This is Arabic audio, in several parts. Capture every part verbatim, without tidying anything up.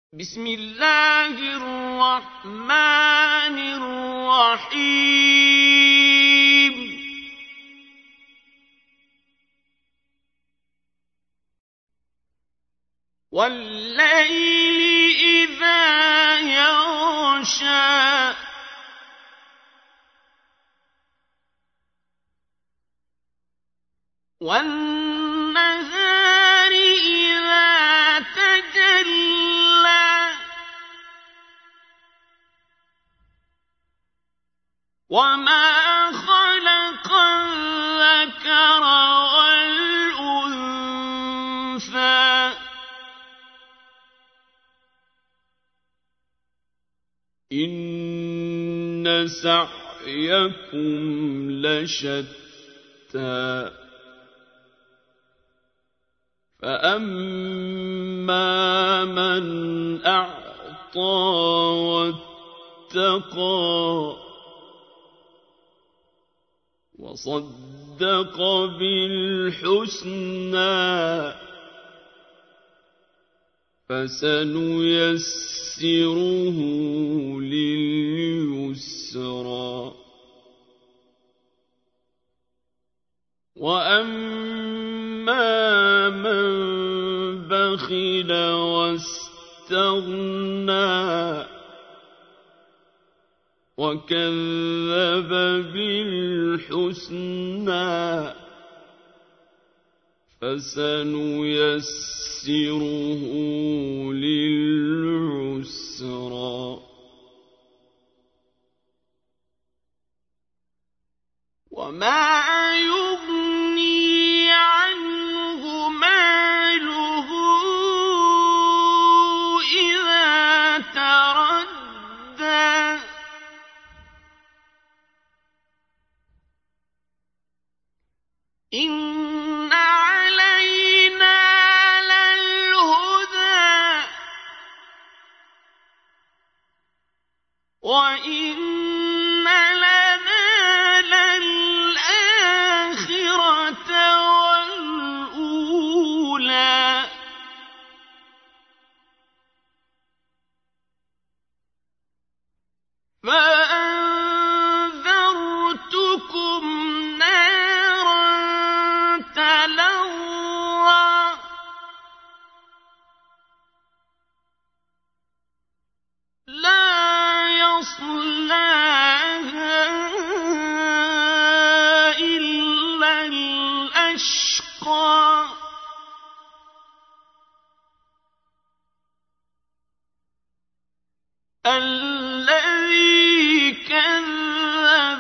بسم الله الرحمن الرحيم والليل إذا يغشى والنهار إذا تجلى وما خلق الذكر والأنثى إن سعيكم لشتى فأما من أعطى واتقى وصدق بالحسنى فسنيسره لليسرى وأما من بخل واستغنى وكذب بالحسنى فسنيسره للعسرى وما يغني عنه ماله إذا تردى إن علينا للهدى وإن لنا للآخرة والأولى فأنذرتكم نارا تلظى لا يصلاها إلا الأشقى الذي كذب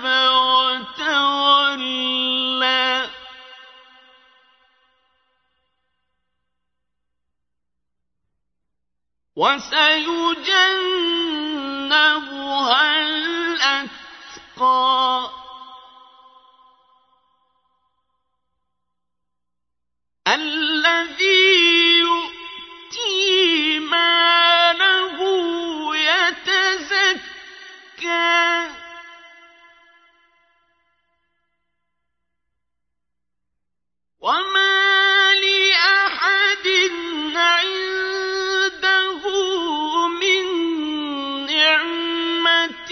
وتولى وسيجنبها الأتقى الذي يؤتي ماله يتزكى وما لأحد عنده من نعمة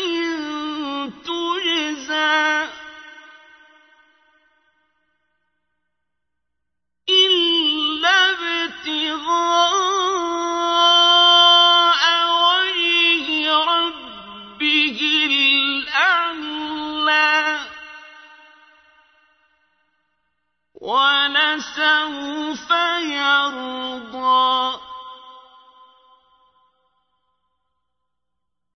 تجزى إلا ابتغاء وجه ربه الأعلى ولسوف يرضى